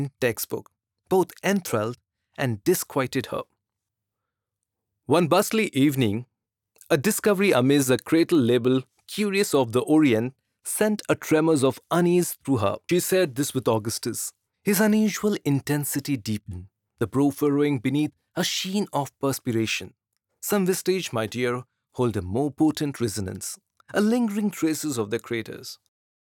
textbook, both enthralled and disquieted her. One bustling evening, a discovery amidst the cradle label Curious of the Orient sent a tremors of unease through her. She said this with Augustus. His unusual intensity deepened, the brow furrowing beneath a sheen of perspiration. Some vestige, my dear, hold a more potent resonance, a lingering traces of their creators.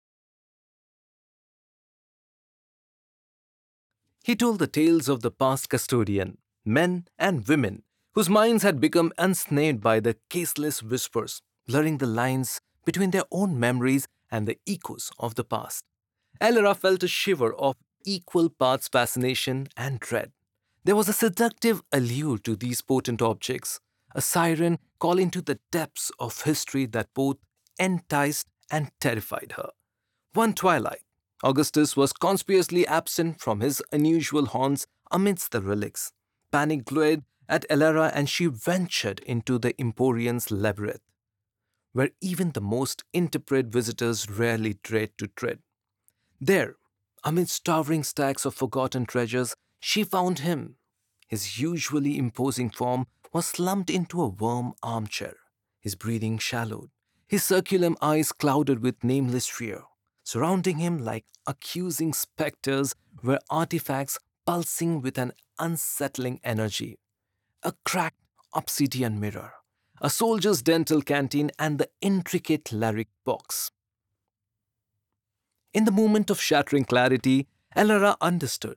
He told the tales of the past custodian, men and women, whose minds had become ensnared by the caseless whispers, blurring the lines between their own memories and the echoes of the past. Elara felt a shiver of equal parts fascination and dread. There was a seductive allure to these potent objects, a siren call into the depths of history that both enticed and terrified her. One twilight, Augustus was conspicuously absent from his unusual haunts amidst the relics. Panic glared at Elara and she ventured into the Emporian's labyrinth, where even the most intrepid visitors rarely dared to tread. There, amidst towering stacks of forgotten treasures, she found him. His usually imposing form was slumped into a warm armchair, his breathing shallowed, his circular eyes clouded with nameless fear. Surrounding him like accusing specters were artifacts pulsing with an unsettling energy. A cracked obsidian mirror, a soldier's dental canteen, and the intricate lyric box. In the moment of shattering clarity, Elara understood.